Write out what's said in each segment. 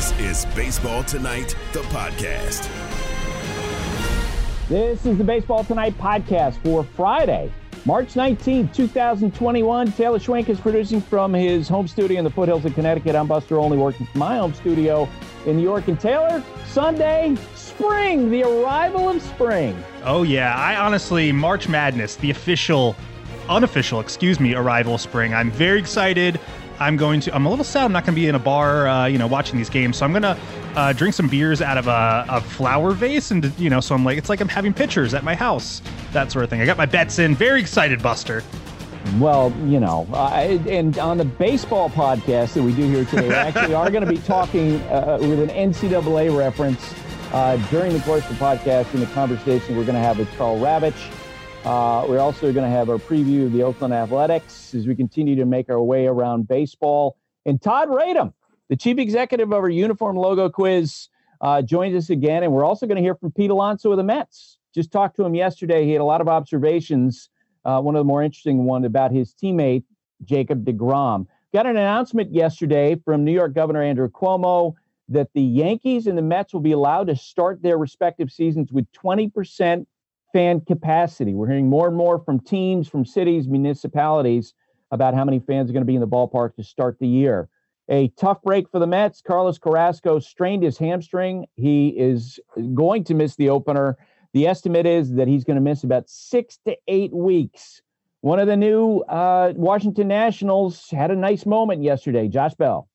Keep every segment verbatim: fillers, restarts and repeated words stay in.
This is Baseball Tonight, the podcast. This is the Baseball Tonight podcast for Friday, March nineteenth, twenty twenty-one. Taylor Schwenk is producing from his home studio in the foothills of Connecticut. I'm Buster Olney, working from my home studio in New York. And Taylor, Sunday, spring, the arrival of spring. Oh, yeah. I honestly, March Madness, the official, unofficial, excuse me, arrival of spring. I'm very excited. I'm going to, I'm a little sad I'm not going to be in a bar, uh, you know, watching these games. So I'm going to uh, drink some beers out of a, a flower vase. And, you know, so I'm like, it's like I'm having pictures at my house, that sort of thing. I got my bets in. Very excited, Buster. Well, you know, uh, and on the baseball podcast that we do here today, we actually are going to be talking uh, with an N C double A reference uh, during the course of the podcast in the conversation we're going to have with Karl Ravech. Uh, we're also going to have our preview of the Oakland Athletics as we continue to make our way around baseball. And Todd Radom, the chief executive of our Uniform Logo Quiz, uh, joins us again. And we're also going to hear from Pete Alonso of the Mets. Just talked to him yesterday. He had a lot of observations. Uh, one of the more interesting ones about his teammate, Jacob deGrom. Got an announcement yesterday from New York Governor Andrew Cuomo that the Yankees and the Mets will be allowed to start their respective seasons with twenty percent fan capacity. We're hearing more and more from teams, from cities, municipalities about how many fans are going to be in the ballpark to start the year. A tough break for the Mets. Carlos Carrasco strained his hamstring. He is going to miss the opener. The estimate is that he's going to miss about six to eight weeks. One of the new uh, Washington Nationals had a nice moment yesterday. Josh Bell.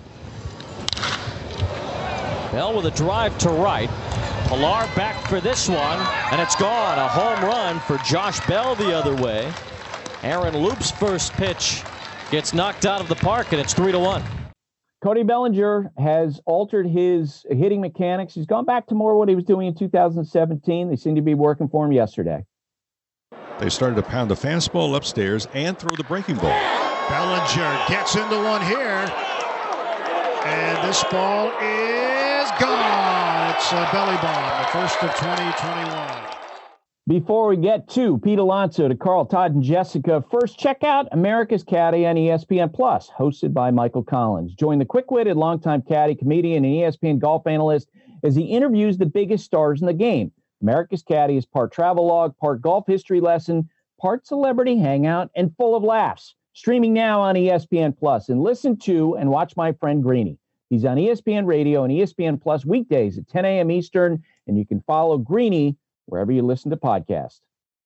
Bell with a drive to right. Pilar back for this one, and it's gone. A home run for Josh Bell the other way. Aaron Loop's first pitch gets knocked out of the park, and it's three to one. Cody Bellinger has altered his hitting mechanics. He's gone back to more what he was doing in two thousand seventeen. They seem to be working for him yesterday. They started to pound the fastball upstairs and throw the breaking ball. Bellinger gets into one here, and this ball is gone. It's a belly bomb, the first of twenty twenty-one. Before we get to Pete Alonso, to Carl, Todd, and Jessica, first check out America's Caddy on E S P N Plus, hosted by Michael Collins. Join the quick-witted, longtime caddy, comedian, and E S P N golf analyst as he interviews the biggest stars in the game. America's Caddy is part travelogue, part golf history lesson, part celebrity hangout, and full of laughs. Streaming now on E S P N Plus. And listen to and watch my friend Greeny. He's on E S P N Radio and E S P N Plus weekdays at ten a.m. Eastern, and you can follow Greeny wherever you listen to podcasts.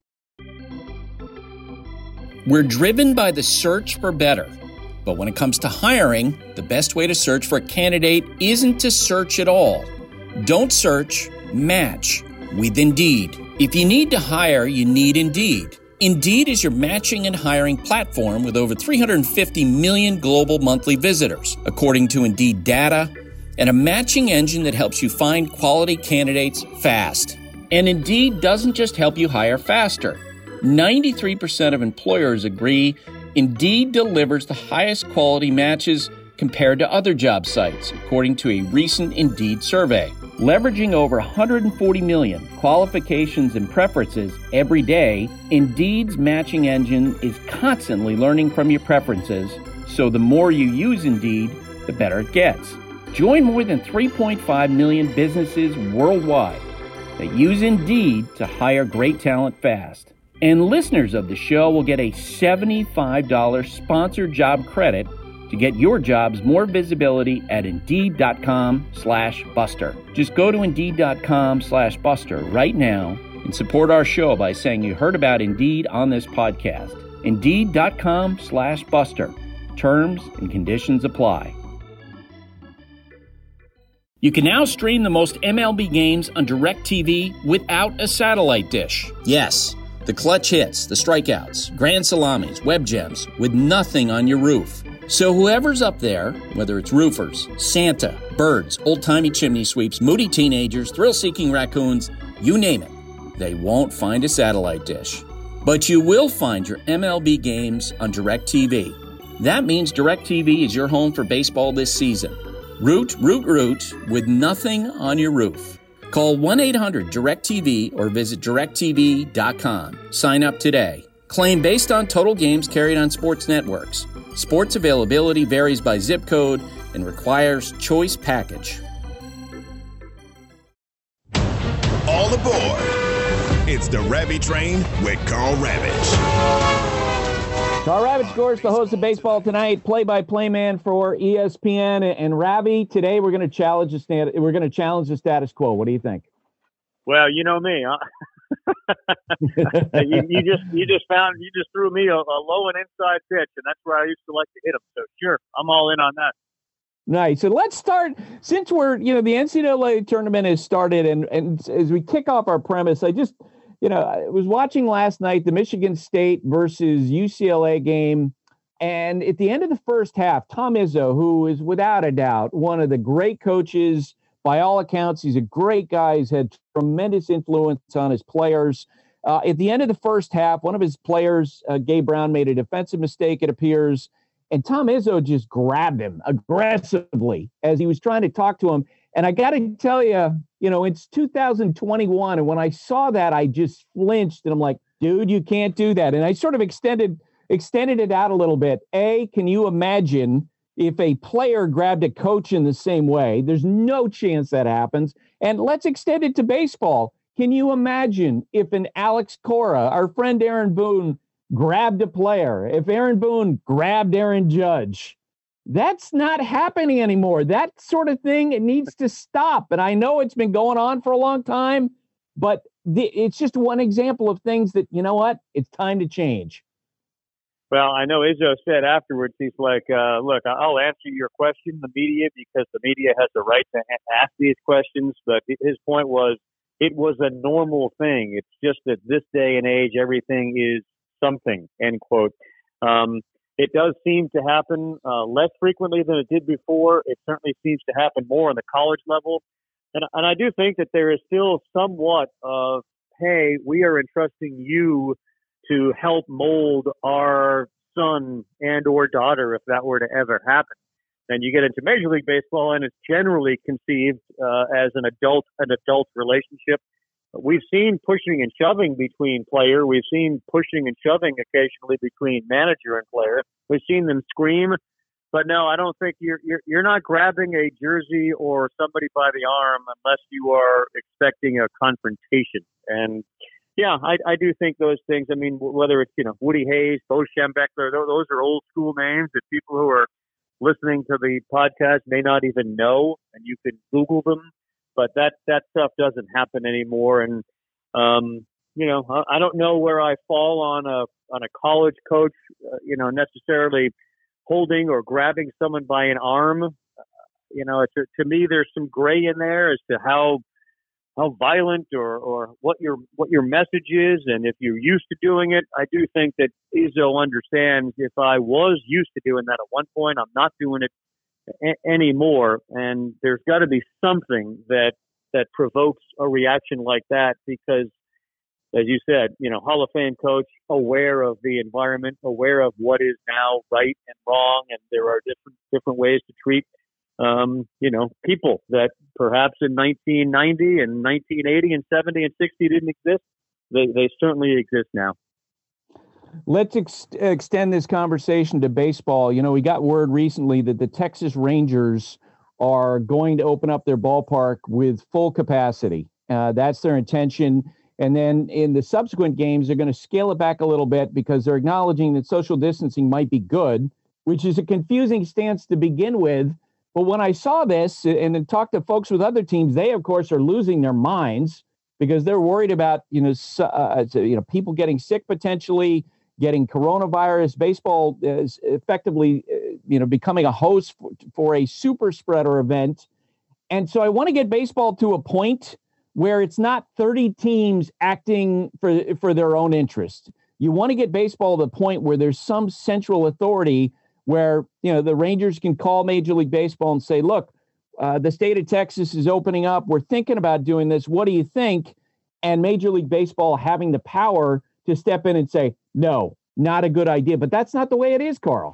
We're driven by the search for better. But when it comes to hiring, the best way to search for a candidate isn't to search at all. Don't search, match with Indeed. If you need to hire, you need Indeed. Indeed is your matching and hiring platform with over three hundred fifty million global monthly visitors, according to Indeed data, and a matching engine that helps you find quality candidates fast. And Indeed doesn't just help you hire faster. ninety-three percent of employers agree Indeed delivers the highest quality matches compared to other job sites, according to a recent Indeed survey. Leveraging over one hundred forty million qualifications and preferences every day, Indeed's matching engine is constantly learning from your preferences, so the more you use Indeed, the better it gets. Join more than three point five million businesses worldwide that use Indeed to hire great talent fast. And listeners of the show will get a seventy-five dollars sponsored job credit to get your jobs more visibility at Indeed.com slash Buster. Just go to Indeed.com slash Buster right now and support our show by saying you heard about Indeed on this podcast. Indeed.com slash Buster. Terms and conditions apply. You can now stream the most M L B games on DirecTV without a satellite dish. Yes, the clutch hits, the strikeouts, grand salamis, web gems, with nothing on your roof. So whoever's up there, whether it's roofers, Santa, birds, old-timey chimney sweeps, moody teenagers, thrill-seeking raccoons, you name it, they won't find a satellite dish. But you will find your M L B games on DirecTV. That means DirecTV is your home for baseball this season. Root, root, root, with nothing on your roof. Call one eight hundred direct T V or visit direct T V dot com. Sign up today. Claim based on total games carried on sports networks. Sports availability varies by zip code. and requires Choice Package. All aboard. It's the Ravage Train with Carl Ravage. Carl Ravage, of course, the host of Baseball Tonight, play-by-play man for E S P N. And Ravi, today we're going to challenge the stat- we're going to challenge the status quo. What do you think? Well, you know me. Huh? you, you just you just found you just threw me a, a low and inside pitch, and that's where I used to like to hit them. So sure, I'm all in on that. Nice. So let's start, since we're, you know, the N C double A tournament has started, and, and as we kick off our premise, I just, you know, I was watching last night the Michigan State versus U C L A game, and at the end of the first half, Tom Izzo, who is without a doubt one of the great coaches, by all accounts, he's a great guy, he's had tremendous influence on his players. Uh, at the end of the first half, one of his players, uh, Gabe Brown, made a defensive mistake, it appears, and Tom Izzo just grabbed him aggressively as he was trying to talk to him. And I got to tell you, you know, it's two thousand twenty-one. And when I saw that, I just flinched. And I'm like, dude, you can't do that. And I sort of extended extended it out a little bit. A, can you imagine if a player grabbed a coach in the same way? There's no chance that happens. And let's extend it to baseball. Can you imagine if an Alex Cora, our friend Aaron Boone, grabbed a player, if Aaron Boone grabbed Aaron Judge? That's not happening anymore. That sort of thing, it needs to stop. And I know it's been going on for a long time, but the, it's just one example of things that, you know what, it's time to change. Well, I know Izzo said afterwards, he's like, uh, look, I'll answer your question, the media, because the media has the right to ha- ask these questions. But his point was, it was a normal thing. It's just that this day and age, everything is something, end quote. Um, it does seem to happen uh, less frequently than it did before. It certainly seems to happen more on the college level. And, and I do think that there is still somewhat of, hey, we are entrusting you to help mold our son and or daughter if that were to ever happen. Then you get into Major League Baseball, and it's generally conceived uh, as an adult an adult relationship. We've seen pushing and shoving between player. We've seen pushing and shoving occasionally between manager and player. We've seen them scream, but no, I don't think you're you're, you're not grabbing a jersey or somebody by the arm unless you are expecting a confrontation. And yeah, I, I do think those things. I mean, whether it's you know Woody Hayes, Bo Schembechler, those are old school names that people who are listening to the podcast may not even know, and you can Google them. But that, that stuff doesn't happen anymore. And, um, you know, I, I don't know where I fall on a, on a college coach, uh, you know, necessarily holding or grabbing someone by an arm. Uh, you know, to, to me, there's some gray in there as to how, how violent or, or what your, what your message is. And if you're used to doing it, I do think that Izzo understands if I was used to doing that at one point, I'm not doing it anymore, and there's got to be something that that provokes a reaction like that, because as you said, you know, Hall of Fame coach, aware of the environment, aware of what is now right and wrong, and there are different different ways to treat um, you know, people that perhaps in nineteen ninety and nineteen eighty and seventy and sixty didn't exist. They they certainly exist now. Let's ex- extend this conversation to baseball. You know, we got word recently that the Texas Rangers are going to open up their ballpark with full capacity. Uh, that's their intention. And then in the subsequent games, they're going to scale it back a little bit because they're acknowledging that social distancing might be good, which is a confusing stance to begin with. But when I saw this and then talked to folks with other teams, they, of course, are losing their minds because they're worried about, you know, uh, you know, people getting sick potentially, getting coronavirus. Baseball is effectively, you know, becoming a host for, for a super spreader event. And so I want to get baseball to a point where it's not thirty teams acting for, for their own interest. You want to get baseball to the point where there's some central authority where, you know, the Rangers can call Major League Baseball and say, look, uh, the state of Texas is opening up. We're thinking about doing this. What do you think? And Major League Baseball having the power to step in and say, no, not a good idea. But that's not the way it is, Carl.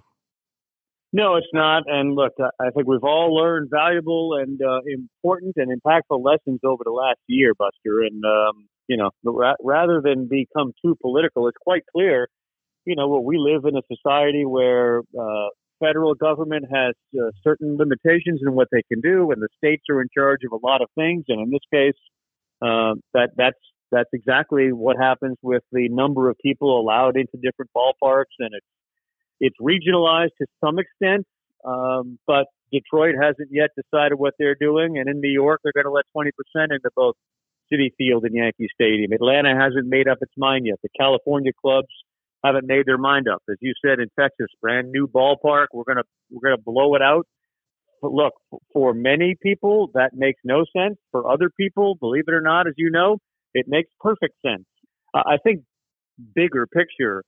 No, it's not. And look, I think we've all learned valuable and uh, important and impactful lessons over the last year, Buster. And, um, you know, ra- rather than become too political, it's quite clear, you know, well, we live in a society where uh, federal government has uh, certain limitations in what they can do, and the states are in charge of a lot of things. And in this case, uh, that that's that's exactly what happens with the number of people allowed into different ballparks, and it's it's regionalized to some extent. Um, but Detroit hasn't yet decided what they're doing, and in New York, they're going to let twenty percent into both Citi Field and Yankee Stadium. Atlanta hasn't made up its mind yet. The California clubs haven't made their mind up. As you said, in Texas, brand new ballpark, we're gonna we're gonna blow it out. But look, for many people, that makes no sense. For other people, believe it or not, as you know, it makes perfect sense. Uh, I think bigger picture,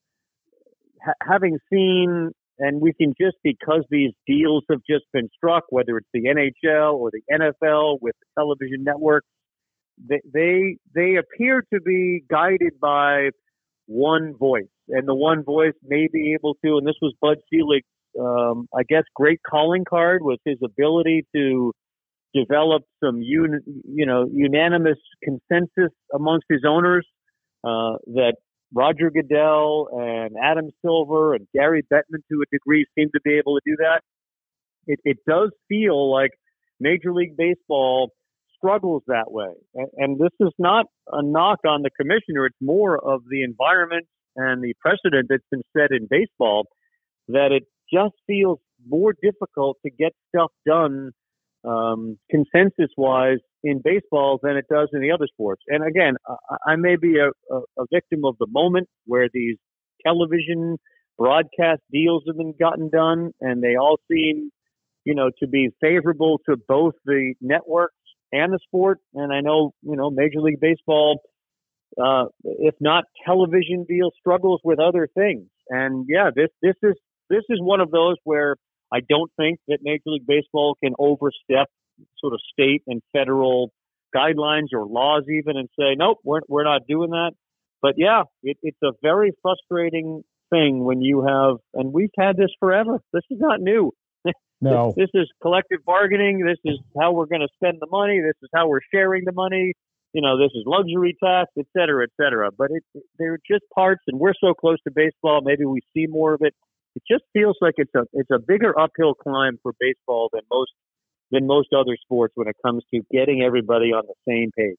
ha- having seen, and we can just, because these deals have just been struck, whether it's the N H L or the N F L with the television networks, they they, they appear to be guided by one voice. And the one voice may be able to, and this was Bud Selig's, um, I guess, great calling card, was his ability to develop some un, you know unanimous consensus amongst his owners uh, that Roger Goodell and Adam Silver and Gary Bettman, to a degree, seem to be able to do that. It, it does feel like Major League Baseball struggles that way. And, and this is not a knock on the commissioner. It's more of the environment and the precedent that's been set in baseball, that it just feels more difficult to get stuff done um, consensus-wise in baseball than it does in the other sports. And again, I, I may be a, a, a victim of the moment where these television broadcast deals have been gotten done, and they all seem, you know, to be favorable to both the networks and the sport. And I know, you know, Major League Baseball, uh, if not television deal, struggles with other things. And yeah, this this is this is one of those where I don't think that Major League Baseball can overstep sort of state and federal guidelines or laws even and say, nope, we're we're not doing that. But yeah, it, it's a very frustrating thing when you have, and we've had this forever. This is not new. No. This, this is collective bargaining. This is how we're going to spend the money. This is how we're sharing the money. You know, this is luxury tax, et cetera, et cetera. But it, they're just parts, and we're so close to baseball. Maybe we see more of it. It just feels like it's a it's a bigger uphill climb for baseball than most than most other sports when it comes to getting everybody on the same page.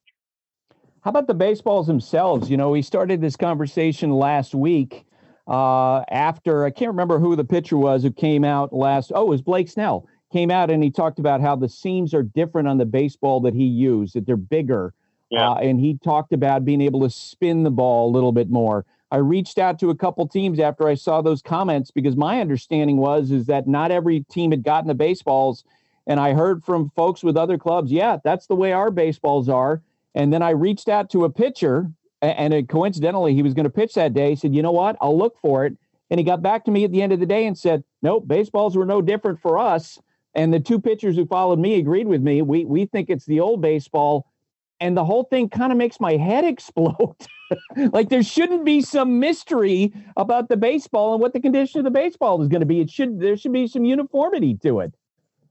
How about the baseballs themselves? You know, we started this conversation last week uh, after, I can't remember who the pitcher was who came out last. Oh, it was Blake Snell. Came out and he talked about how the seams are different on the baseball that he used, that they're bigger. Yeah. Uh, and he talked about being able to spin the ball a little bit more. I reached out to a couple teams after I saw those comments, because my understanding was is that not every team had gotten the baseballs. And I heard from folks with other clubs, yeah, that's the way our baseballs are. And then I reached out to a pitcher, and it, coincidentally, he was going to pitch that day. He said, you know what, I'll look for it. And he got back to me at the end of the day and said, nope, baseballs were no different for us. And the two pitchers who followed me agreed with me. We we think it's the old baseball. And the whole thing kind of makes my head explode. Like there shouldn't be some mystery about the baseball and what the condition of the baseball is going to be. It should there should be some uniformity to it.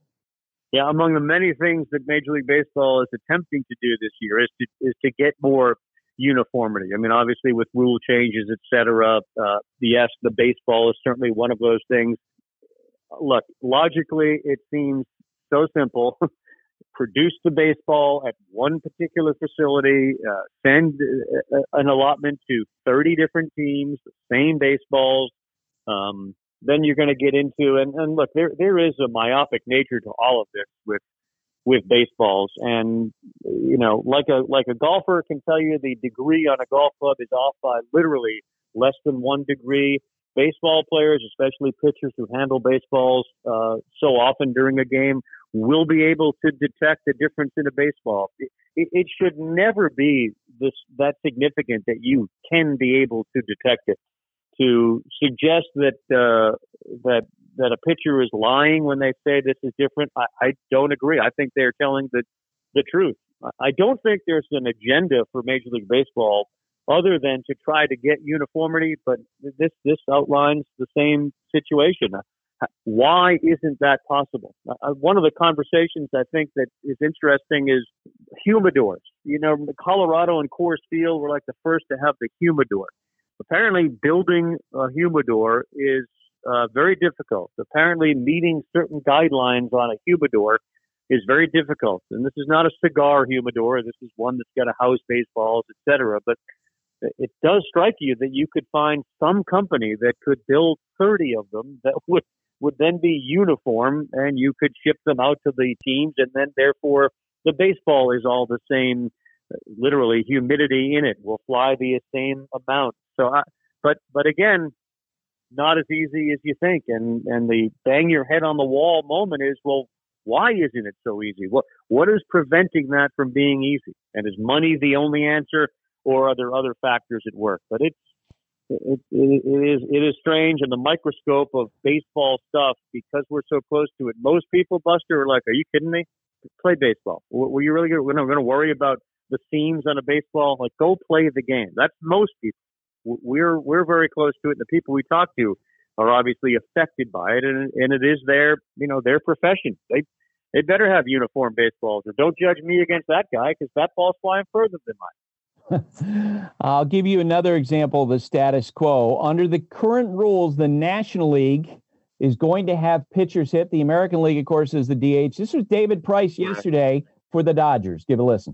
Yeah, among the many things that Major League Baseball is attempting to do this year is to is to get more uniformity. I mean, obviously with rule changes, et cetera. Uh, yes, the baseball is certainly one of those things. Look, logically, it seems so simple. Produce the baseball at one particular facility, uh, send uh, an allotment to thirty different teams, the same baseballs. Um, then you're going to get into, and, and look, there there is a myopic nature to all of this with with baseballs. And, you know, like a like a golfer can tell you the degree on a golf club is off by literally less than one degree. Baseball players, especially pitchers who handle baseballs uh, so often during a game, will be able to detect the difference in a baseball. It, it, it should never be this that significant that you can be able to detect it. To suggest that uh, that that a pitcher is lying when they say this is different, I, I don't agree. I think they're telling the the truth. I don't think there's an agenda for Major League Baseball other than to try to get uniformity, but this this outlines the same situation. Why isn't that possible? Uh, one of the conversations I think that is interesting is humidors. You know, Colorado and Coors Field were like the first to have the humidor. Apparently, building a humidor is uh, very difficult. Apparently, meeting certain guidelines on a humidor is very difficult. And this is not a cigar humidor. This is one that's got to house baseballs, et cetera. But it does strike you that you could find some company that could build thirty of them that would, would then be uniform, and you could ship them out to the teams, and then therefore the baseball is all the same. Literally, humidity in it will fly the same amount. So, I, but but again, not as easy as you think. And and the bang your head on the wall moment is, well, why isn't it so easy? What what is preventing that from being easy? And is money the only answer, or are there other factors at work? But it's it, it, it is it is strange, and the microscope of baseball stuff, because we're so close to it. Most people, Buster, are like, "Are you kidding me? Play baseball. Were you really going to worry about the seams on a baseball? Like, go play the game." That's most people. We're we're very close to it. And the people we talk to are obviously affected by it, and and it is their you know their profession. They they better have uniform baseballs, or don't judge me against that guy because that ball's flying further than mine. I'll give you another example of the status quo. Under the current rules, the National League is going to have pitchers hit. The American League, of course, is the D H. This was David Price yesterday for the Dodgers. Give a listen.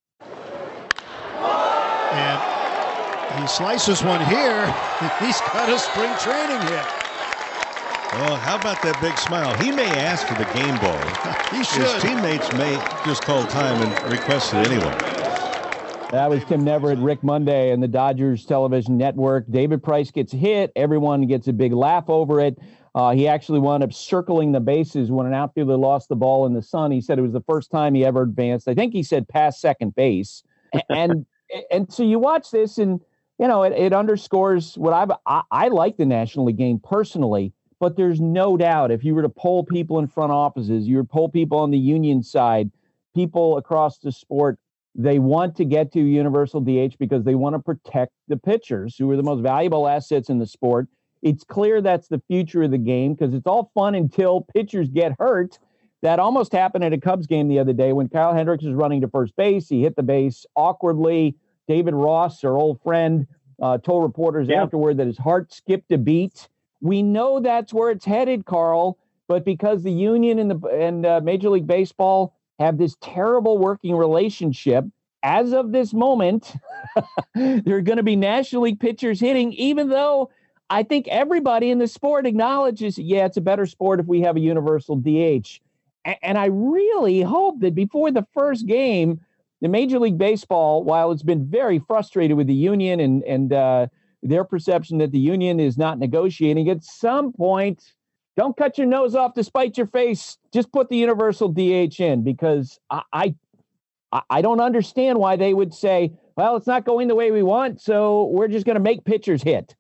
And he slices one here. He's got a spring training hit. Well, how about that big smile? He may ask for the game ball. He should. His teammates may just call time and request it anyway. That was Tim Neverett, Rick Monday, and the Dodgers television network. David Price gets hit. Everyone gets a big laugh over it. Uh, he actually wound up circling the bases when an outfielder lost the ball in the sun. He said it was the first time he ever advanced. I think he said past second base. And and so you watch this, and you know it, it underscores what I've, I I like the National League game personally. But there's no doubt if you were to poll people in front offices, you were to poll people on the union side, people across the sport, they want to get to universal D H because they want to protect the pitchers who are the most valuable assets in the sport. It's clear that's the future of the game because it's all fun until pitchers get hurt. That almost happened at a Cubs game the other day when Kyle Hendricks was running to first base. He hit the base awkwardly. David Ross, our old friend, uh, told reporters yeah. afterward that his heart skipped a beat. We know that's where it's headed, Carl, but because the union and the and uh, Major League Baseball have this terrible working relationship, as of this moment, there are going to be National League pitchers hitting, even though I think everybody in the sport acknowledges, yeah, it's a better sport if we have a universal D H. A- and I really hope that before the first game, the Major League Baseball, while it's been very frustrated with the union and, and uh, their perception that the union is not negotiating, at some point, don't cut your nose off to spite your face. Just put the universal D H in, because I, I, I don't understand why they would say, well, it's not going the way we want, so we're just going to make pitchers hit.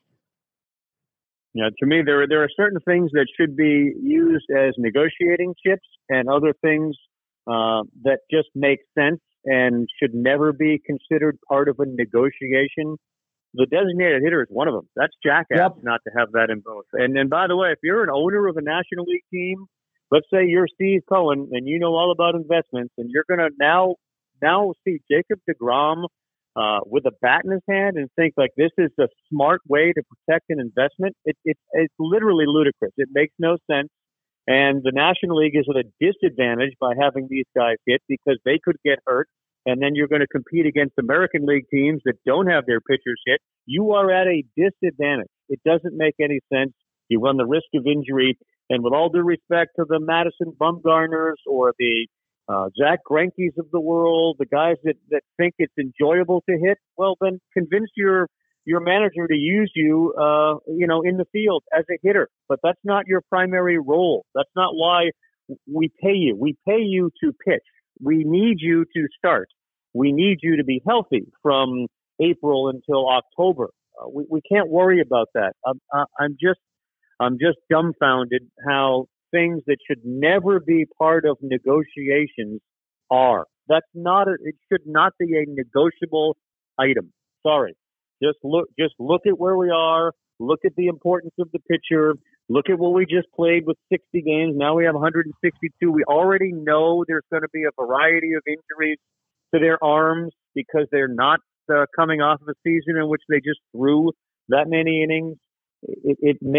Yeah, to me, there there are certain things that should be used as negotiating chips, and other things uh, that just make sense and should never be considered part of a negotiation. The designated hitter is one of them. That's jackass yep. not to have that in both. And and by the way, if you're an owner of a National League team, let's say you're Steve Cohen and you know all about investments, and you're going to now now see Jacob deGrom uh, with a bat in his hand and think like this is a smart way to protect an investment. It, it, it's literally ludicrous. It makes no sense. And the National League is at a disadvantage by having these guys hit because they could get hurt. And then you're going to compete against American League teams that don't have their pitchers hit. You are at a disadvantage. It doesn't make any sense. You run the risk of injury. And with all due respect to the Madison Bumgarners or the uh, Zach Greinke's of the world, the guys that, that think it's enjoyable to hit, well, then convince your your manager to use you, uh, you know, in the field as a hitter. But that's not your primary role. That's not why we pay you. We pay you to pitch. We need you to start. We need you to be healthy from April until October. Uh, we, we can't worry about that. I'm, I'm just, I'm just dumbfounded how things that should never be part of negotiations are. That's not a, it should not be a negotiable item. Sorry. Just look, just look at where we are. Look at the importance of the pitcher. Look at what we just played with sixty games. Now we have one hundred sixty-two. We already know there's going to be a variety of injuries to their arms because they're not uh, coming off of a season in which they just threw that many innings. It, it makes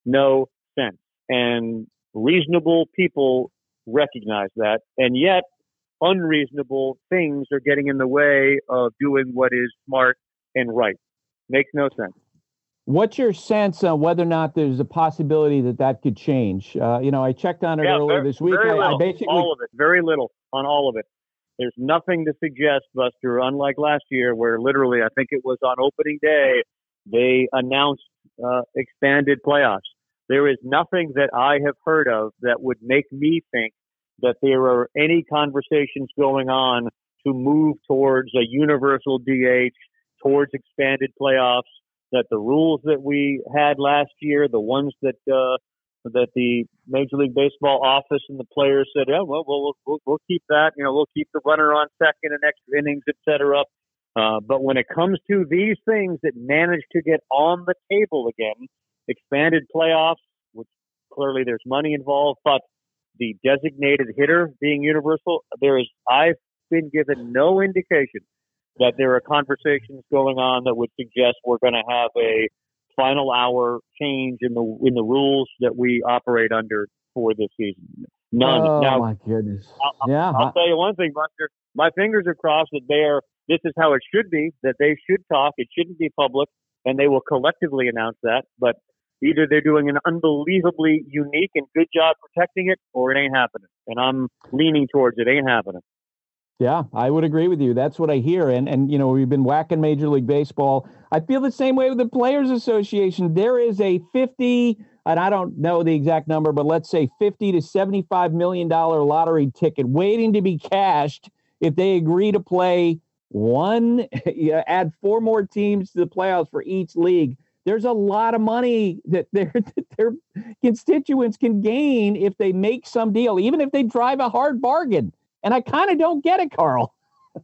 no sense. And reasonable people recognize that. And yet, unreasonable things are getting in the way of doing what is smart and right. Makes no sense. What's your sense on whether or not there's a possibility that that could change? Uh, you know, I checked on it yeah, earlier very, this week. Very I, little. I basically all of it. Very little on all of it. There's nothing to suggest, Buster, unlike last year where literally, I think it was on opening day, they announced uh, expanded playoffs. There is nothing that I have heard of that would make me think that there are any conversations going on to move towards a universal D H, towards expanded playoffs, that the rules that we had last year, the ones that uh, that the Major League Baseball office and the players said, yeah, well, we'll, we'll, we'll keep that. You know, we'll keep the runner on second and extra innings, et cetera. Uh, but when it comes to these things that manage to get on the table again, expanded playoffs, which clearly there's money involved, but the designated hitter being universal, there is, I've been given no indication that there are conversations going on that would suggest we're going to have a final hour change in the in the rules that we operate under for this season. None. Oh, now, my goodness. I'll, yeah. I'll tell you one thing, Buster. My fingers are crossed that they are, this is how it should be, that they should talk. It shouldn't be public, and they will collectively announce that. But either they're doing an unbelievably unique and good job protecting it, or it ain't happening. And I'm leaning towards it ain't happening. Yeah, I would agree with you. That's what I hear. And, and you know, we've been whacking Major League Baseball. I feel the same way with the Players Association. There is a fifty, and I don't know the exact number, but let's say fifty to seventy-five million dollars lottery ticket waiting to be cashed if they agree to play one, add four more teams to the playoffs for each league. There's a lot of money that their, that their constituents can gain if they make some deal, even if they drive a hard bargain. And I kind of don't get it, Carl.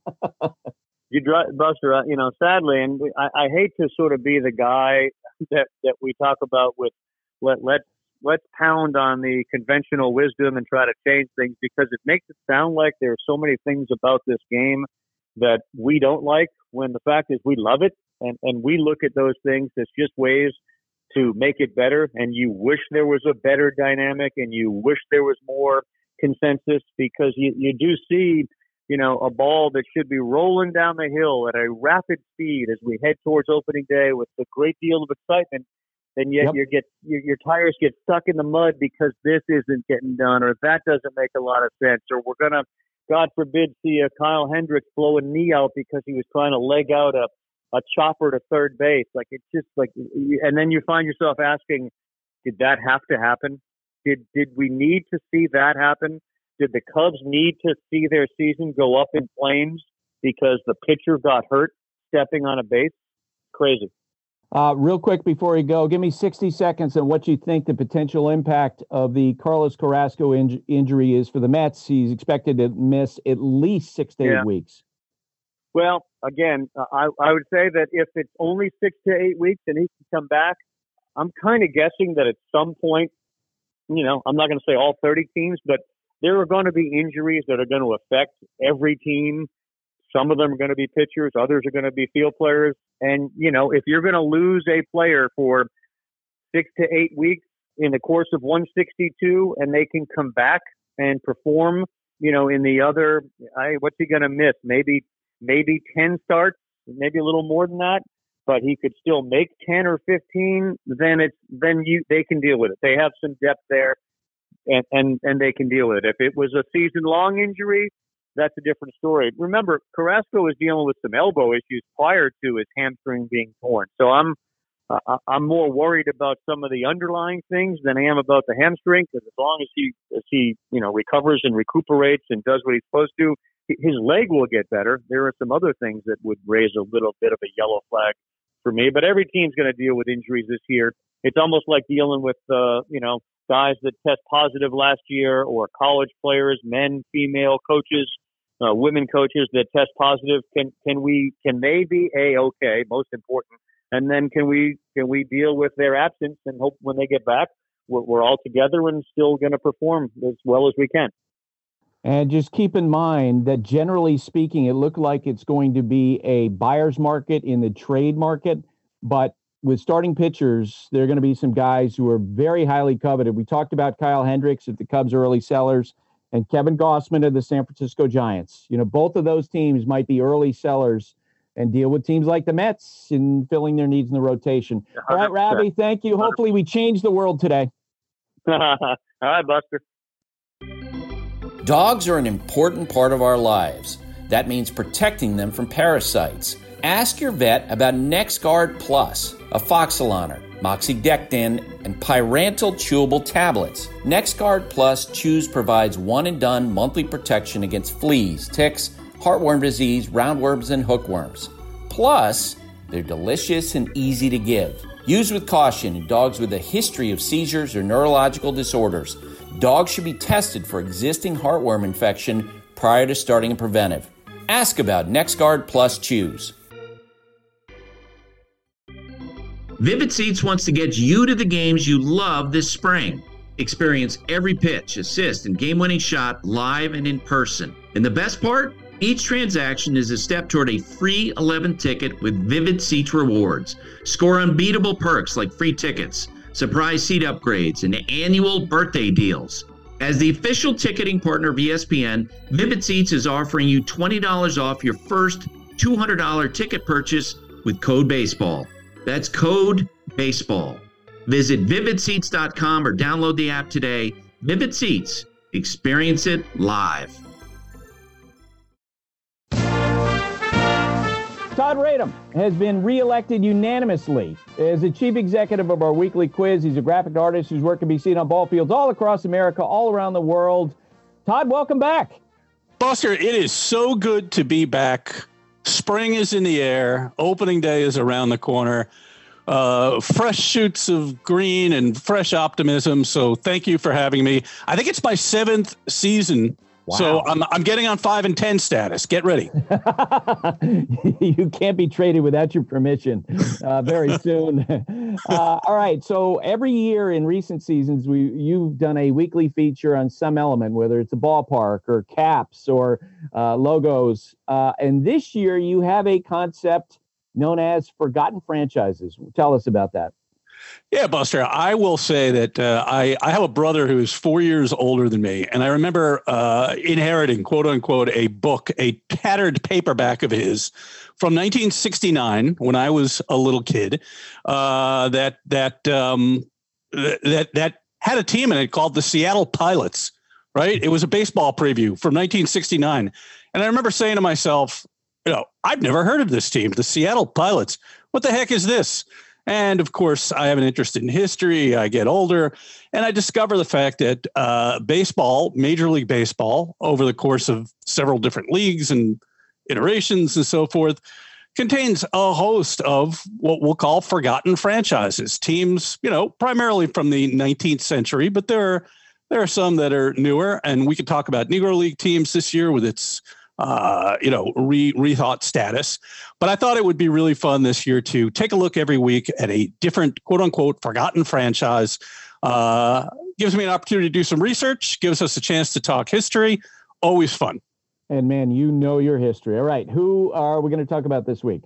You drive, Buster, uh, you know, sadly, and we, I, I hate to sort of be the guy that, that we talk about with let, let, let's pound on the conventional wisdom and try to change things, because it makes it sound like there are so many things about this game that we don't like, when the fact is we love it. And, and we look at those things as just ways to make it better. And you wish there was a better dynamic, and you wish there was more consensus, because you, you do see, you know, a ball that should be rolling down the hill at a rapid speed as we head towards opening day with a great deal of excitement. And yet yep. you get your, your tires get stuck in the mud because this isn't getting done, or that doesn't make a lot of sense, or we're going to, God forbid, see a Kyle Hendricks blow a knee out because he was trying to leg out a, a chopper to third base. Like, it's just like, and then you find yourself asking, did that have to happen? Did did we need to see that happen? Did the Cubs need to see their season go up in flames because the pitcher got hurt stepping on a base? Crazy. Uh, real quick before we go, give me sixty seconds on what you think the potential impact of the Carlos Carrasco in- injury is for the Mets. He's expected to miss at least six to yeah. eight weeks. Well, again, I, I would say that if it's only six to eight weeks and he can come back, I'm kind of guessing that at some point, you know, I'm not going to say all thirty teams, but there are going to be injuries that are going to affect every team. Some of them are going to be pitchers. Others are going to be field players. And, you know, if you're going to lose a player for six to eight weeks in the course of one sixty-two and they can come back and perform, you know, in the other, I, what's he going to miss? Maybe, maybe ten starts, maybe a little more than that. But he could still make ten or fifteen, then it's then you they can deal with it. They have some depth there, and, and, and they can deal with it. If it was a season-long injury, that's a different story. Remember, Carrasco was dealing with some elbow issues prior to his hamstring being torn. So I'm uh, I'm more worried about some of the underlying things than I am about the hamstring, because as long as he as he you know recovers and recuperates and does what he's supposed to, his leg will get better. There are some other things that would raise a little bit of a yellow flag for me, but every team's going to deal with injuries this year. It's almost like dealing with, uh, you know, guys that test positive last year, or college players, men, female coaches, uh, women coaches that test positive. Can can we can they be A-okay? Most important, and then can we can we deal with their absence and hope when they get back we're, we're all together and still going to perform as well as we can. And just keep in mind that generally speaking, it looked like it's going to be a buyer's market in the trade market, but with starting pitchers, there are going to be some guys who are very highly coveted. We talked about Kyle Hendricks at the Cubs early sellers and Kevin Gossman of the San Francisco Giants. You know, both of those teams might be early sellers and deal with teams like the Mets in filling their needs in the rotation. All right, Ravi, thank you. Hopefully we change the world today. All right, Buster. Dogs are an important part of our lives. That means protecting them from parasites. Ask your vet about NexGard Plus, Afoxolaner, Moxidectin, and Pyrantel chewable tablets. NexGard Plus Chews provides one-and-done monthly protection against fleas, ticks, heartworm disease, roundworms, and hookworms. Plus, they're delicious and easy to give. Use with caution in dogs with a history of seizures or neurological disorders. Dogs should be tested for existing heartworm infection prior to starting a preventive. Ask about NexGard Plus Chews. Vivid Seats wants to get you to the games you love this spring. Experience every pitch, assist, and game-winning shot live and in person. And the best part? Each transaction is a step toward a free eleventh ticket with Vivid Seats rewards. Score unbeatable perks like free tickets, surprise seat upgrades, and annual birthday deals. As the official ticketing partner of E S P N, Vivid Seats is offering you twenty dollars off your first two hundred dollars ticket purchase with code BASEBALL. That's code BASEBALL. Visit vivid seats dot com or download the app today. Vivid Seats. Experience it live. Todd Radom has been reelected unanimously as the chief executive of our weekly quiz. He's a graphic artist whose work can be seen on ball fields all across America, all around the world. Todd, welcome back. Buster, it is so good to be back. Spring is in the air. Opening day is around the corner. Uh, fresh shoots of green and fresh optimism. So thank you for having me. I think it's my seventh season. Wow. So I'm I'm getting on five and ten status. Get ready. You can't be traded without your permission uh, very soon. uh, all right. So every year in recent seasons, we you've done a weekly feature on some element, whether it's a ballpark or caps or uh, logos. Uh, and this year you have a concept known as forgotten franchises. Tell us about that. Yeah, Buster, I will say that uh, I, I have a brother who is four years older than me. And I remember uh, inheriting, quote unquote, a book, a tattered paperback of his from nineteen sixty-nine when I was a little kid uh, that that um, that that had a team in it called the Seattle Pilots. Right. It was a baseball preview from nineteen sixty-nine. And I remember saying to myself, you know, I've never heard of this team, the Seattle Pilots. What the heck is this? And of course, I have an interest in history. I get older and I discover the fact that uh, baseball, Major League Baseball, over the course of several different leagues and iterations and so forth, contains a host of what we'll call forgotten franchises, teams, you know, primarily from the nineteenth century. But there are there are some that are newer. And we could talk about Negro League teams this year with its Uh, you know, re rethought status. But I thought it would be really fun this year to take a look every week at a different, quote unquote, forgotten franchise. Uh, gives me an opportunity to do some research, gives us a chance to talk history. Always fun. And man, you know your history. All right. Who are we going to talk about this week?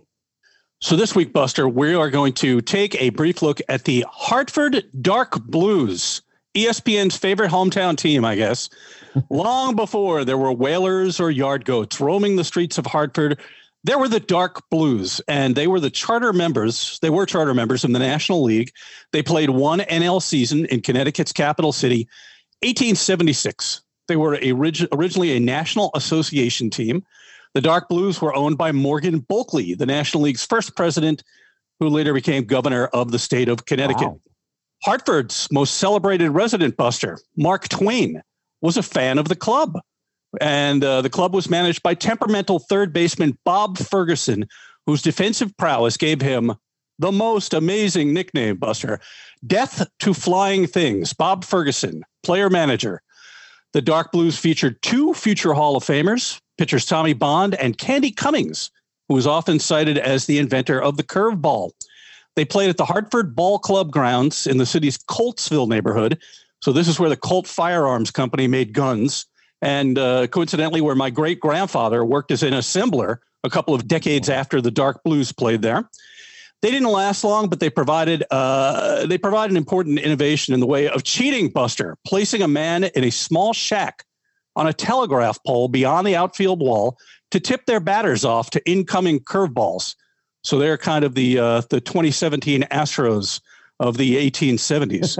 So this week, Buster, we are going to take a brief look at the Hartford Dark Blues, E S P N's favorite hometown team, I guess. Long before there were whalers or yard goats roaming the streets of Hartford, there were the Dark Blues, and they were the charter members. They were charter members in the National League. They played one N L season in Connecticut's capital city, eighteen seventy-six. They were a, originally a National Association team. The Dark Blues were owned by Morgan Bulkley, the National League's first president, who later became governor of the state of Connecticut. Wow. Hartford's most celebrated resident, Buster, Mark Twain, was a fan of the club. And uh, the club was managed by temperamental third baseman Bob Ferguson, whose defensive prowess gave him the most amazing nickname, Buster, Death to Flying Things. Bob Ferguson, player manager. The Dark Blues featured two future Hall of Famers, pitchers Tommy Bond and Candy Cummings, who was often cited as the inventor of the curveball. They played at the Hartford Ball Club grounds in the city's Coltsville neighborhood. So this is where the Colt Firearms Company made guns. And uh, coincidentally, where my great-grandfather worked as an assembler a couple of decades after the Dark Blues played there. They didn't last long, but they provided uh, they provided an important innovation in the way of cheating, Buster, placing a man in a small shack on a telegraph pole beyond the outfield wall to tip their batters off to incoming curveballs. So they're kind of the uh, the twenty seventeen Astros of the eighteen seventies.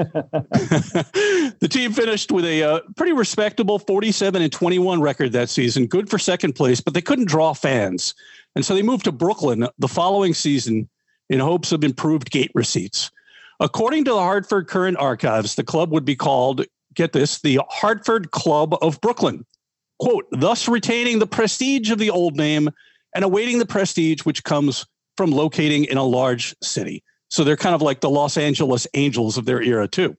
The team finished with a uh, pretty respectable forty-seven and twenty-one record that season, good for second place, but they couldn't draw fans. And so they moved to Brooklyn the following season in hopes of improved gate receipts. According to the Hartford Current Archives, the club would be called, get this, the Hartford Club of Brooklyn, quote, thus retaining the prestige of the old name and awaiting the prestige which comes from locating in a large city. So they're kind of like the Los Angeles Angels of their era, too.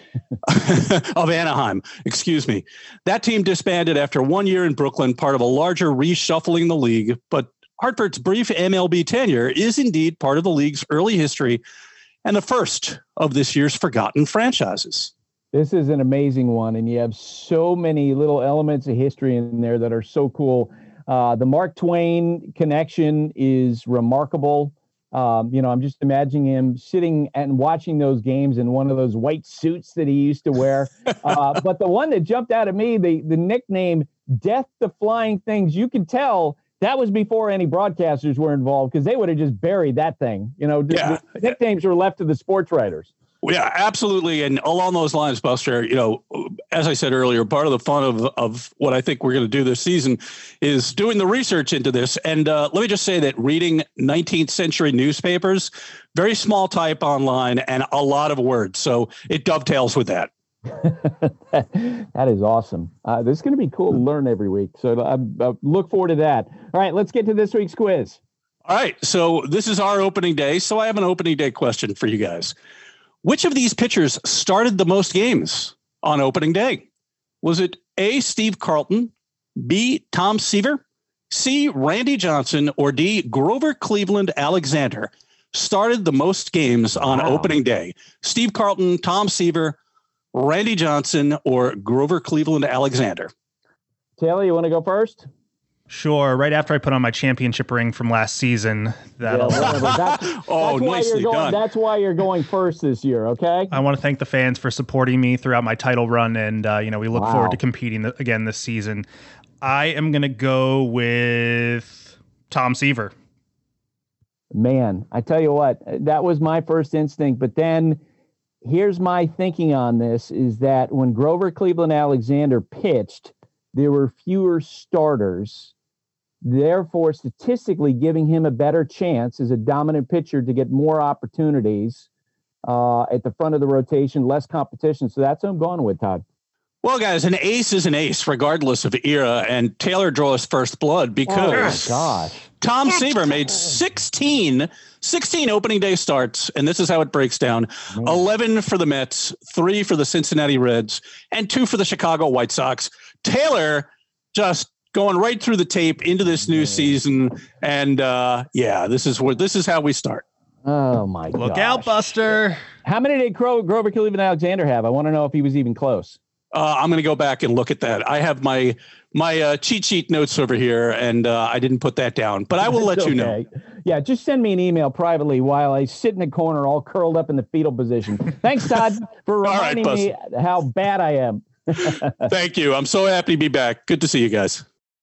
Of Anaheim, excuse me. That team disbanded after one year in Brooklyn, part of a larger reshuffling the league. But Hartford's brief M L B tenure is indeed part of the league's early history and the first of this year's forgotten franchises. This is an amazing one, and you have so many little elements of history in there that are so cool. Uh, the Mark Twain connection is remarkable. Um, you know, I'm just imagining him sitting and watching those games in one of those white suits that he used to wear. Uh, but the one that jumped out at me, the, the nickname Death to Flying Things, you can tell that was before any broadcasters were involved because they would have just buried that thing. You know, yeah. The nicknames were left to the sports writers. Yeah, absolutely. And along those lines, Buster, you know, as I said earlier, part of the fun of, of what I think we're going to do this season is doing the research into this. And uh, let me just say that reading nineteenth century newspapers, very small type online and a lot of words. So it dovetails with that. That is awesome. Uh, this is going to be cool to learn every week. So I, I look forward to that. All right, let's get to this week's quiz. All right. So this is our opening day. So I have an opening day question for you guys. Which of these pitchers started the most games on opening day? Was it A, Steve Carlton, B, Tom Seaver, C, Randy Johnson, or D, Grover Cleveland Alexander started the most games on wow. opening day? Steve Carlton, Tom Seaver, Randy Johnson, or Grover Cleveland Alexander? Taylor, you want to go first? Sure. Right after I put on my championship ring from last season, that'll. Yeah, that's, that's oh, nicely going, done. That's why you're going first this year. Okay. I want to thank the fans for supporting me throughout my title run, and uh, you know we look wow. forward to competing th- again this season. I am going to go with Tom Seaver. Man, I tell you what, that was my first instinct, but then here's my thinking on this: is that when Grover Cleveland Alexander pitched, there were fewer starters, therefore statistically giving him a better chance as a dominant pitcher to get more opportunities uh, at the front of the rotation, less competition. So that's what I'm going with, Todd. Well, guys, an ace is an ace, regardless of era, and Taylor draws first blood because oh, gosh. Tom Seaver made sixteen, sixteen opening day starts, and this is how it breaks down. Man. eleven for the Mets, three for the Cincinnati Reds, and two for the Chicago White Sox. Taylor just going right through the tape into this new season, and uh, yeah, this is where this is how we start. Oh my god! Look gosh. out, Buster! How many did Gro- Grover Cleveland Alexander have? I want to know if he was even close. Uh, I'm going to go back and look at that. I have my my uh, cheat sheet notes over here, and uh, I didn't put that down, but I will let okay. you know. Yeah, just send me an email privately while I sit in the corner, all curled up in the fetal position. Thanks, Todd, for reminding right, me how bad I am. Thank you. I'm so happy to be back. Good to see you guys.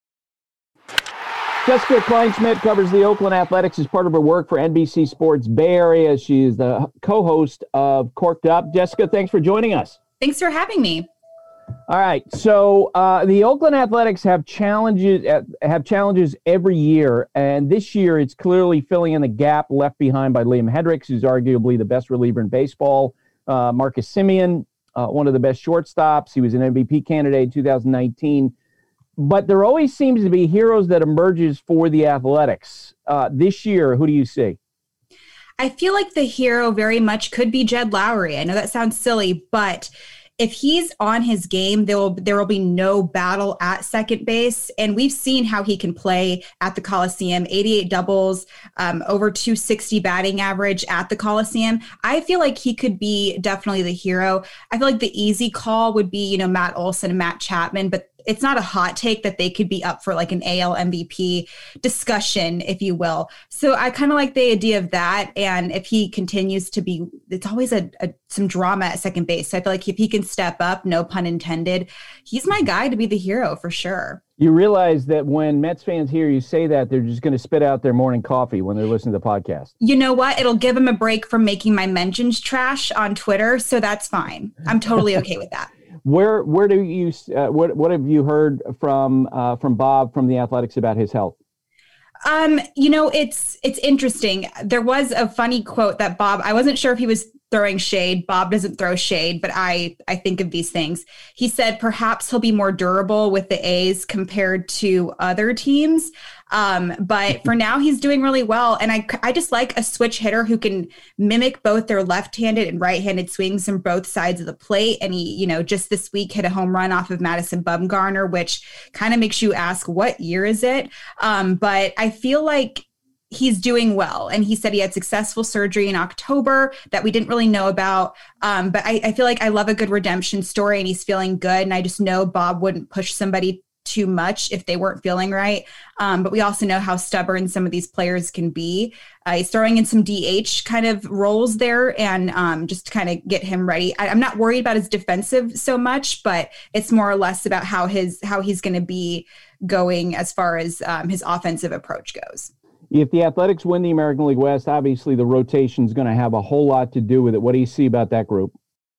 Jessica Kleinschmidt covers the Oakland Athletics as part of her work for N B C Sports Bay Area. She is the co-host of Corked Up. Jessica, thanks for joining us. Thanks for having me. All right, so uh, the Oakland Athletics have challenges uh, have challenges every year, and this year it's clearly filling in the gap left behind by Liam Hendriks, who's arguably the best reliever in baseball. Uh, Marcus Semien, uh, one of the best shortstops. He was an M V P candidate in two thousand nineteen. But there always seems to be heroes that emerges for the Athletics. Uh, this year, who do you see? I feel like the hero very much could be Jed Lowry. I know that sounds silly, but if he's on his game, there will there will be no battle at second base. And we've seen how he can play at the Coliseum, eighty-eight doubles, um, over two sixty batting average at the Coliseum. I feel like he could be definitely the hero. I feel like the easy call would be, you know, Matt Olson and Matt Chapman, but it's not a hot take that they could be up for like an A L M V P discussion, if you will. So I kind of like the idea of that. And if he continues to be, it's always a, a some drama at second base. So I feel like if he can step up, no pun intended, he's my guy to be the hero for sure. You realize that when Mets fans hear you say that, they're just going to spit out their morning coffee when they're listening to the podcast. You know what? It'll give them a break from making my mentions trash on Twitter, so that's fine. I'm totally okay with that. Where where do you uh, what what have you heard from uh, from Bob from the Athletics about his health? Um, you know, it's it's interesting. There was a funny quote that Bob, I wasn't sure if he was throwing shade. Bob doesn't throw shade, but I, I think of these things. He said perhaps he'll be more durable with the A's compared to other teams. Um, but for now, he's doing really well. And I, I just like a switch hitter who can mimic both their left-handed and right-handed swings from both sides of the plate. And he, you know, just this week hit a home run off of Madison Bumgarner, which kind of makes you ask, what year is it? Um, but I feel like he's doing well. And he said he had successful surgery in October that we didn't really know about. Um, but I, I feel like I love a good redemption story and he's feeling good. And I just know Bob wouldn't push somebody too much if they weren't feeling right. Um, but we also know how stubborn some of these players can be. Uh, he's throwing in some D H kind of roles there and um, just to kind of get him ready. I, I'm not worried about his defensive so much, but it's more or less about how his how he's going to be going as far as um, his offensive approach goes. If the Athletics win the American League West, obviously the rotation is going to have a whole lot to do with it. What do you see about that group?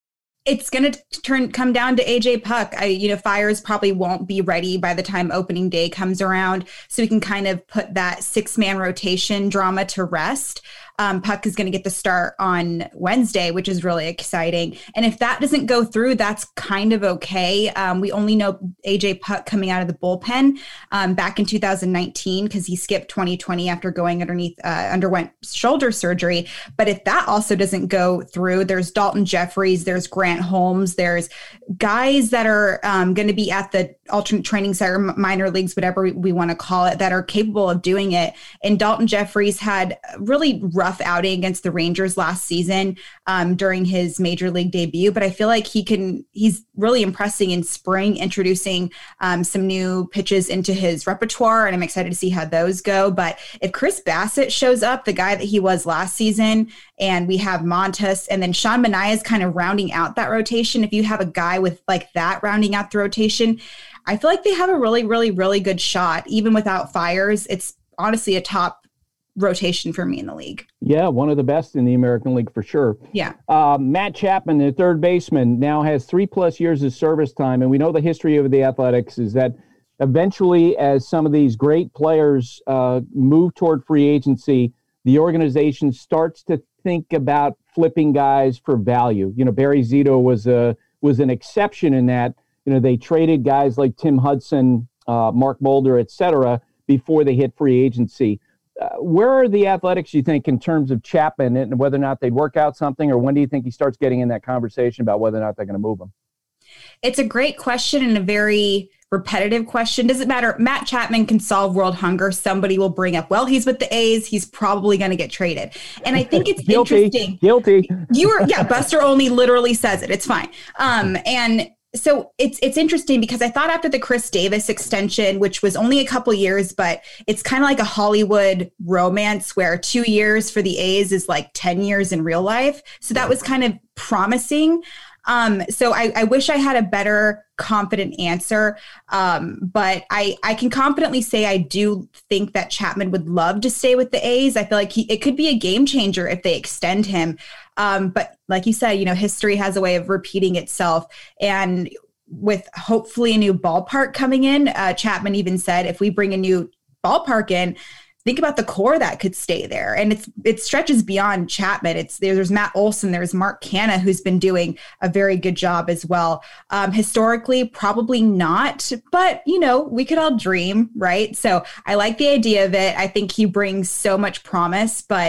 It's going to turn come down to A J Puk. I, you know, Fiers probably won't be ready by the time opening day comes around, so we can kind of put that six-man rotation drama to rest. Um, Puk is going to get the start on Wednesday, which is really exciting. And if that doesn't go through, that's kind of okay. Um, we only know A J Puk coming out of the bullpen um, back in two thousand nineteen because he skipped twenty twenty after going underneath, uh, underwent shoulder surgery. But if that also doesn't go through, there's Dalton Jeffries, there's Grant Holmes, there's guys that are um, going to be at the alternate training center, minor leagues, whatever we, we want to call it, that are capable of doing it. And Dalton Jeffries had really rough outing against the Rangers last season um, during his major league debut, but I feel like he can, he's really impressing in spring, introducing um, some new pitches into his repertoire, and I'm excited to see how those go. But if Chris Bassett shows up, the guy that he was last season, and we have Montas, and then Sean Manaea is kind of rounding out that rotation, if you have a guy with like that rounding out the rotation, I feel like they have a really, really, really good shot. Even without Fiers, it's honestly a top rotation for me in the league. Yeah, one of the best in the American League for sure. Yeah. Uh, Matt Chapman, the third baseman, now has three plus years of service time, and we know the history of the Athletics is that eventually, as some of these great players uh, move toward free agency, the organization starts to think about flipping guys for value. You know, Barry Zito was a was an exception in that. You know, they traded guys like Tim Hudson, uh, Mark Mulder, et cetera, before they hit free agency. Uh, where are the Athletics, you think, in terms of Chapman and whether or not they'd work out something, or when do you think he starts getting in that conversation about whether or not they're going to move him? It's a great question and a very repetitive question. Doesn't matter. Matt Chapman can solve world hunger. Somebody will bring up, well, he's with the A's. He's probably going to get traded. And I think it's Guilty. interesting. Guilty. You were, yeah, Buster Olney literally says it. It's fine. Um, and So it's it's interesting because I thought after the Chris Davis extension, which was only a couple years, but it's kind of like a Hollywood romance where two years for the A's is like ten years in real life. So that was kind of promising. Um, so I, I wish I had a better confident answer. Um, but I, I can confidently say I do think that Chapman would love to stay with the A's. I feel like he, it could be a game changer if they extend him. Um, but like you said, you know, history has a way of repeating itself. And with hopefully a new ballpark coming in, uh, Chapman even said, if we bring a new ballpark in, think about the core that could stay there. And it's it stretches beyond Chapman. It's there, there's Matt Olson, there's Mark Canha, who's been doing a very good job as well. Um, historically, probably not, but you know, we could all dream, right? So I like the idea of it. I think he brings so much promise, but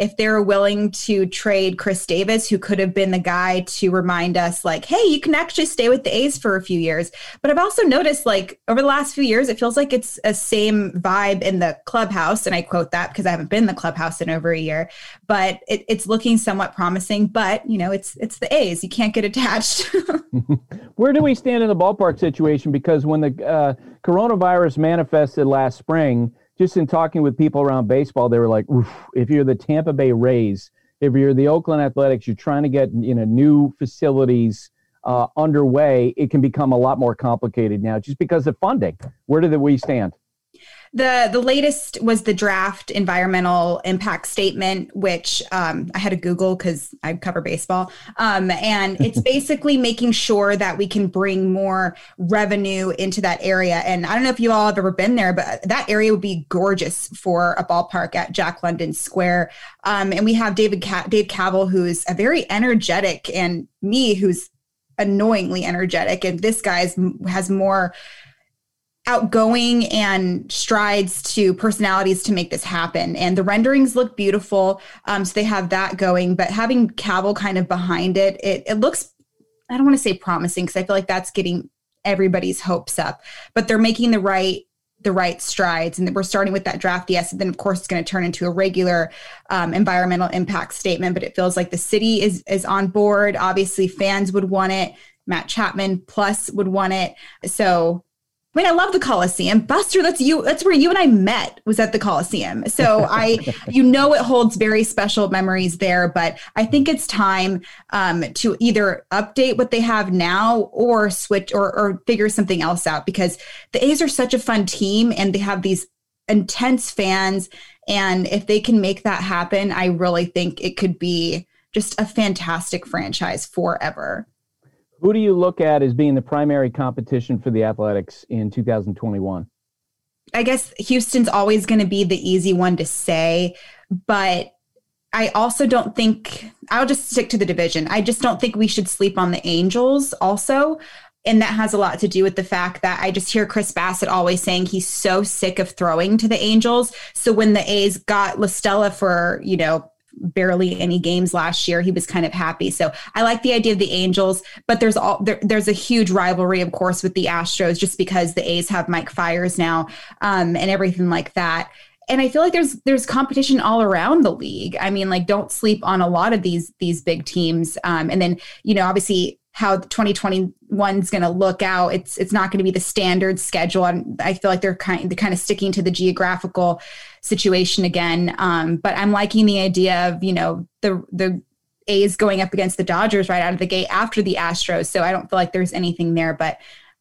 if they're willing to trade Chris Davis, who could have been the guy to remind us like, hey, you can actually stay with the A's for a few years. But I've also noticed like over the last few years, it feels like it's a same vibe in the clubhouse. And I quote that because I haven't been in the clubhouse in over a year, but it, it's looking somewhat promising. But, you know, it's it's the A's. You can't get attached. Where do we stand in the ballpark situation? Because when the uh, coronavirus manifested last spring, just in talking with people around baseball, they were like, oof, if you're the Tampa Bay Rays, if you're the Oakland Athletics, you're trying to get, you know, new facilities uh, underway, it can become a lot more complicated now just because of funding. Where do we stand? The the latest was the draft environmental impact statement, which um, I had to Google because I cover baseball. Um, and it's basically making sure that we can bring more revenue into that area. And I don't know if you all have ever been there, but that area would be gorgeous for a ballpark at Jack London Square. Um, and we have David Ca- Dave Kaval, who's a very energetic, and me, who's annoyingly energetic. And this guy's has more outgoing and strides to personalities to make this happen. And the renderings look beautiful. Um, so they have that going, but having Kaval kind of behind it, it, it looks, I don't want to say promising because I feel like that's getting everybody's hopes up, but they're making the right the right strides. And we're starting with that draft, yes. And then of course it's going to turn into a regular um, environmental impact statement, but it feels like the city is is on board. Obviously fans would want it. Matt Chapman plus would want it. So I mean, I love the Coliseum. Buster, that's you. That's where you and I met, was at the Coliseum. So I, you know, it holds very special memories there, but I think it's time um, to either update what they have now or switch or, or figure something else out, because the A's are such a fun team and they have these intense fans. And if they can make that happen, I really think it could be just a fantastic franchise forever. Who do you look at as being the primary competition for the Athletics in two thousand twenty-one? I guess Houston's always going to be the easy one to say, but I also don't think, I'll just stick to the division. I just don't think we should sleep on the Angels also. And that has a lot to do with the fact that I just hear Chris Bassett always saying he's so sick of throwing to the Angels. So when the A's got La Stella for, you know, barely any games last year, he was kind of happy. So I like the idea of the Angels, but there's all there, there's a huge rivalry, of course, with the Astros, just because the A's have Mike Fiers now um, and everything like that. And I feel like there's there's competition all around the league. I mean, like, don't sleep on a lot of these these big teams. Um, and then, you know, obviously how twenty twenty-one is going to look out. It's it's not going to be the standard schedule. And I feel like they're kind they're kind of sticking to the geographical situation again. Um, but I'm liking the idea of, you know, the the A's going up against the Dodgers right out of the gate after the Astros. So I don't feel like there's anything there, but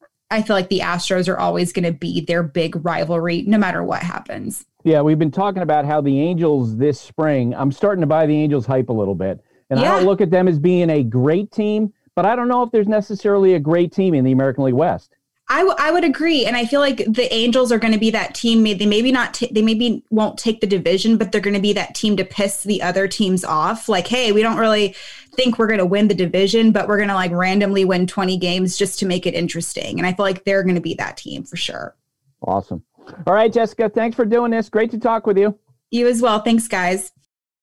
I feel like the Astros are always going to be their big rivalry no matter what happens. Yeah, we've been talking about how the Angels this spring, I'm starting to buy the Angels hype a little bit. And yeah. I don't look at them as being a great team, but I don't know if there's necessarily a great team in the American League West. I, w- I would agree. And I feel like the Angels are going to be that team. They maybe not, t- they maybe won't take the division, but they're going to be that team to piss the other teams off. Like, hey, we don't really think we're going to win the division, but we're going to like randomly win twenty games just to make it interesting. And I feel like they're going to be that team for sure. Awesome. All right, Jessica, thanks for doing this. Great to talk with you. You as well. Thanks, guys.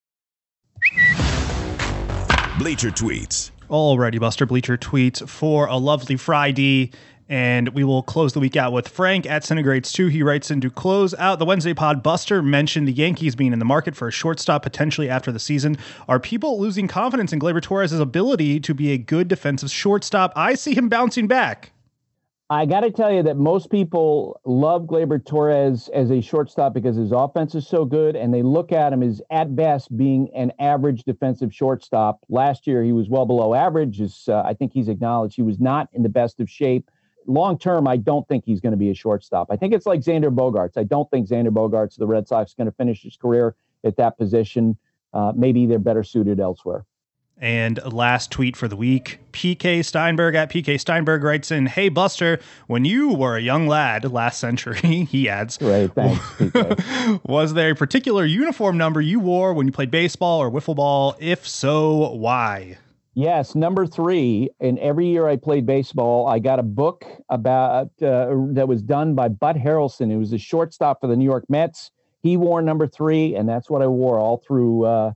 Bleacher Tweets. Alrighty, Buster. Bleacher Tweets for a lovely Friday. And we will close the week out with Frank at Centigrades two. He writes in, to close out the Wednesday pod, Buster mentioned the Yankees being in the market for a shortstop potentially after the season. Are people losing confidence in Gleyber Torres' ability to be a good defensive shortstop? I see him bouncing back. I got to tell you that most people love Gleyber Torres as a shortstop because his offense is so good, and they look at him as, at best, being an average defensive shortstop. Last year, he was well below average. As, uh, I think he's acknowledged he was not in the best of shape. Long term, I don't think he's going to be a shortstop. I think it's like Xander Bogaerts. I don't think Xander Bogaerts, the Red Sox, is going to finish his career at that position. Uh, maybe they're better suited elsewhere. And last tweet for the week, P K Steinberg at P K Steinberg writes in, hey, Buster, when you were a young lad last century, he adds, Great, thanks, P K. Was there a particular uniform number you wore when you played baseball or wiffle ball? If so, why? Yes, number three. And every year I played baseball, I got a book about uh, that was done by Bud Harrelson, who was a shortstop for the New York Mets. He wore number three, and that's what I wore all through uh,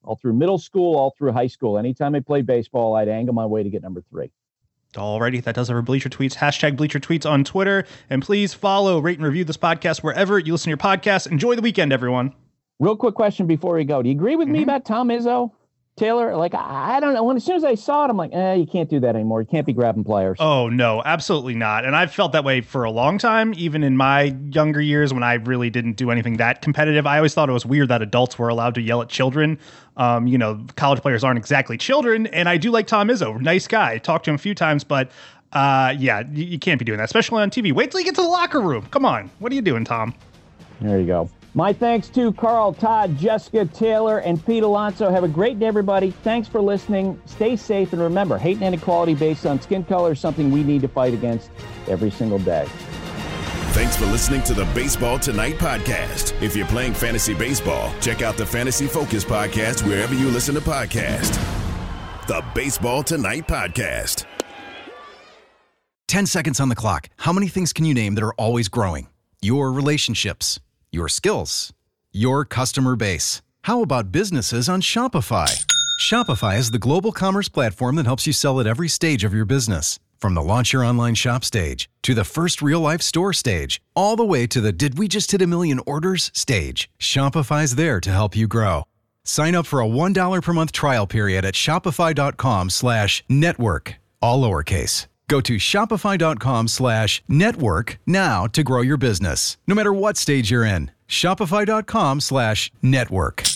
all through middle school, all through high school. Anytime I played baseball, I'd angle my way to get number three. Alrighty, that does it for Bleacher Tweets. Hashtag Bleacher Tweets on Twitter. And please follow, rate, and review this podcast wherever you listen to your podcast. Enjoy the weekend, everyone. Real quick question before we go. Do you agree with mm-hmm. me about Tom Izzo? Taylor, like, I don't know. When as soon as I saw it, I'm like, eh, you can't do that anymore. You can't be grabbing players. Oh, no, absolutely not. And I've felt that way for a long time, even in my younger years when I really didn't do anything that competitive. I always thought it was weird that adults were allowed to yell at children. Um, you know, college players aren't exactly children. And I do like Tom Izzo. Nice guy. Talked to him a few times, but uh, yeah, you, you can't be doing that, especially on T V. Wait till you get to the locker room. Come on. What are you doing, Tom? There you go. My thanks to Carl, Todd, Jessica, Taylor, and Pete Alonso. Have a great day, everybody. Thanks for listening. Stay safe. And remember, hate and inequality based on skin color is something we need to fight against every single day. Thanks for listening to the Baseball Tonight podcast. If you're playing fantasy baseball, check out the Fantasy Focus podcast wherever you listen to podcasts. The Baseball Tonight podcast. Ten seconds on the clock. How many things can you name that are always growing? Your relationships, your skills, your customer base. How about businesses on Shopify? Shopify is the global commerce platform that helps you sell at every stage of your business. From the launch your online shop stage, to the first real-life store stage, all the way to the did we just hit a million orders stage. Shopify's there to help you grow. Sign up for a one dollar per month trial period at shopify.com slash network, all lowercase. Go to shopify.com slash network now to grow your business. No matter what stage you're in, shopify.com slash network.